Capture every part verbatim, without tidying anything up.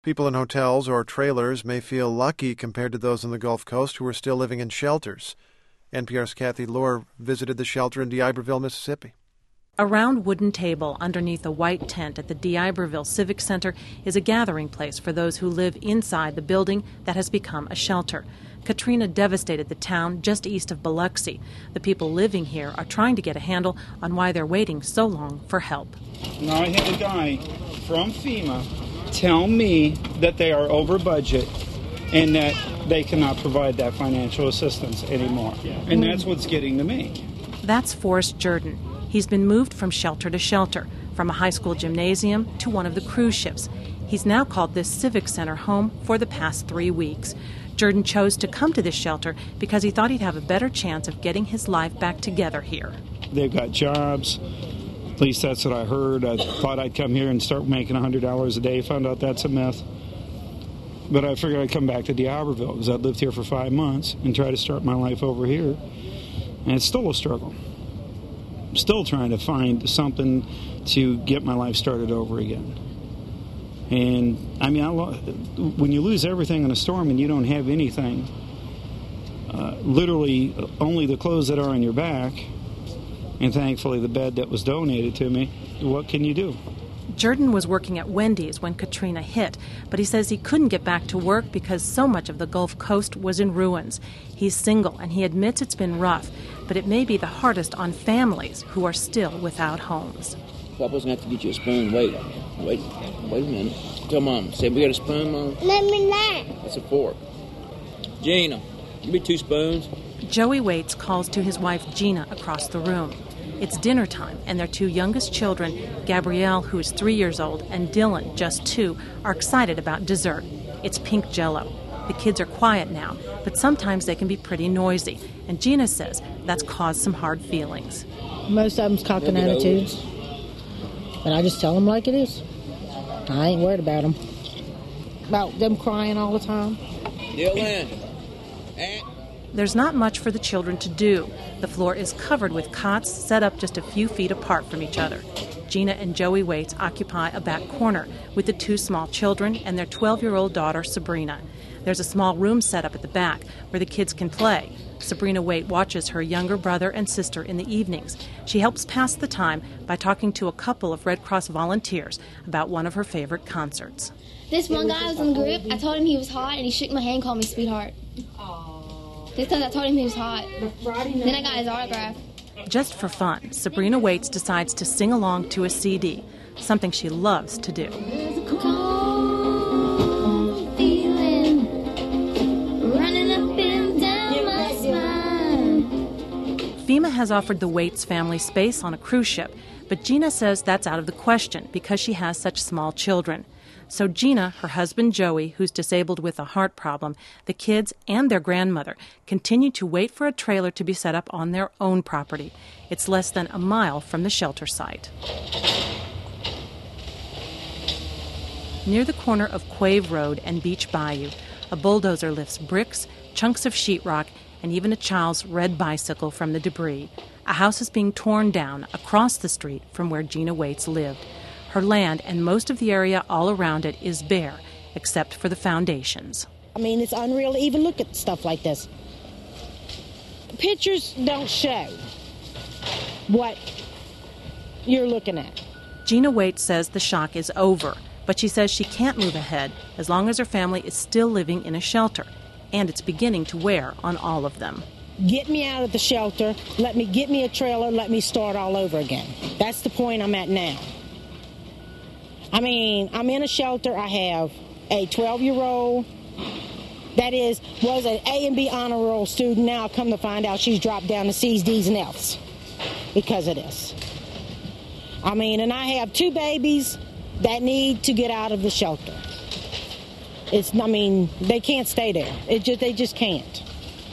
People in hotels or trailers may feel lucky compared to those on the Gulf Coast who are still living in shelters. N P R's Kathy Lohr visited the shelter in D'Iberville, Mississippi. A round wooden table underneath a white tent at the D'Iberville Civic Center is a gathering place for those who live inside the building that has become a shelter. Katrina devastated the town just east of Biloxi. The people living here are trying to get a handle on why they're waiting so long for help. Now I had a guy from FEMA tell me that they are over budget and that they cannot provide that financial assistance anymore. And that's what's getting to me. That's Forrest Jordan. He's been moved from shelter to shelter, from a high school gymnasium to one of the cruise ships. He's now called this Civic Center home for the past three weeks. Jordan chose to come to this shelter because he thought he'd have a better chance of getting his life back together here. They've got jobs. At least that's what I heard. I thought I'd come here and start making one hundred dollars a day. Found out that's a myth. But I figured I'd come back to D'Iberville because I'd lived here for five months and try to start my life over here. And it's still a struggle. I'm still trying to find something to get my life started over again. And, I mean, I lo- when you lose everything in a storm and you don't have anything, uh, literally only the clothes that are on your back, and thankfully the bed that was donated to me, what can you do? Jordan was working at Wendy's when Katrina hit, but he says he couldn't get back to work because so much of the Gulf Coast was in ruins. He's single, and he admits it's been rough, but it may be the hardest on families who are still without homes. Papa's going to have to get you a spoon. Wait, wait, wait a minute. Tell Mom. Say, we got a spoon, Mom? Let me not. That's a fork. Gina, give me two spoons. Joey Waits calls to his wife Gina across the room. It's dinner time, and their two youngest children, Gabrielle, who is three years old, and Dylan, just two, are excited about dessert. It's pink Jell-O. The kids are quiet now, but sometimes they can be pretty noisy, and Gina says that's caused some hard feelings. Most of them's cocking attitudes, but I just tell them like it is. I ain't worried about them. About them crying all the time. Dylan. Aunt. There's not much for the children to do. The floor is covered with cots set up just a few feet apart from each other. Gina and Joey Waits occupy a back corner with the two small children and their twelve-year-old daughter, Sabrina. There's a small room set up at the back where the kids can play. Sabrina Waite watches her younger brother and sister in the evenings. She helps pass the time by talking to a couple of Red Cross volunteers about one of her favorite concerts. This one guy was in the group. I told him he was hot, and he shook my hand and called me sweetheart. This time I told him he was hot. Then I got his autograph. Just for fun, Sabrina Waits decides to sing along to a C D, something she loves to do. FEMA has offered the Waits family space on a cruise ship, but Gina says that's out of the question because she has such small children. So Gina, her husband Joey, who's disabled with a heart problem, the kids, and their grandmother continue to wait for a trailer to be set up on their own property. It's less than a mile from the shelter site. Near the corner of Quave Road and Beach Bayou, a bulldozer lifts bricks, chunks of sheetrock, and even a child's red bicycle from the debris. A house is being torn down across the street from where Gina Waits lived. Her land and most of the area all around it is bare, except for the foundations. I mean, it's unreal to even look at stuff like this. Pictures don't show what you're looking at. Gina Waits says the shock is over, but she says she can't move ahead as long as her family is still living in a shelter, and it's beginning to wear on all of them. Get me out of the shelter, let me get me a trailer, let me start all over again. That's the point I'm at now. I mean, I'm in a shelter. I have a twelve-year-old that is, was an A and B honor roll student. Now I've come to find out she's dropped down to C's, D's, and F's because of this. I mean, and I have two babies that need to get out of the shelter. It's, I mean, they can't stay there. It just, they just can't.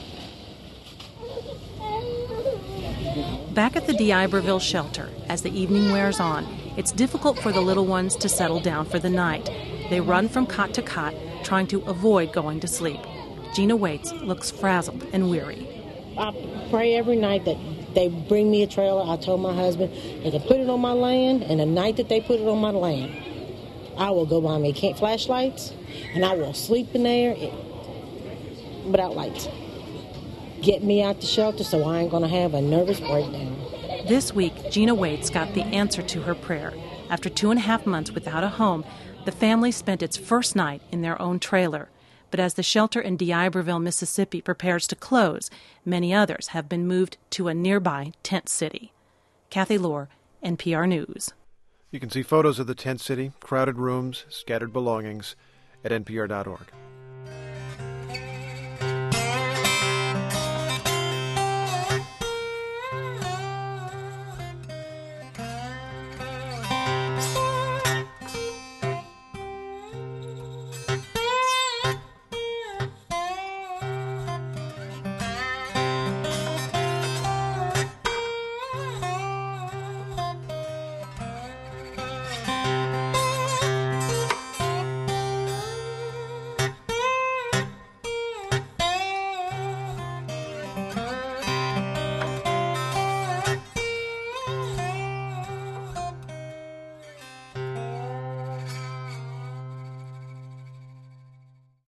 Back at the D'Iberville shelter, as the evening wears on, it's difficult for the little ones to settle down for the night. They run from cot to cot, trying to avoid going to sleep. Gina Waits looks frazzled and weary. I pray every night that they bring me a trailer. I told my husband they can put it on my land, and the night that they put it on my land, I will go buy me camp flashlights, and I will sleep in there without lights. Get me out the shelter so I ain't going to have a nervous breakdown. This week, Gina Waits got the answer to her prayer. After two and a half months without a home, the family spent its first night in their own trailer. But as the shelter in D'Iberville, Mississippi prepares to close, many others have been moved to a nearby tent city. Kathy Lohr, N P R News. You can see photos of the tent city, crowded rooms, scattered belongings at N P R dot org.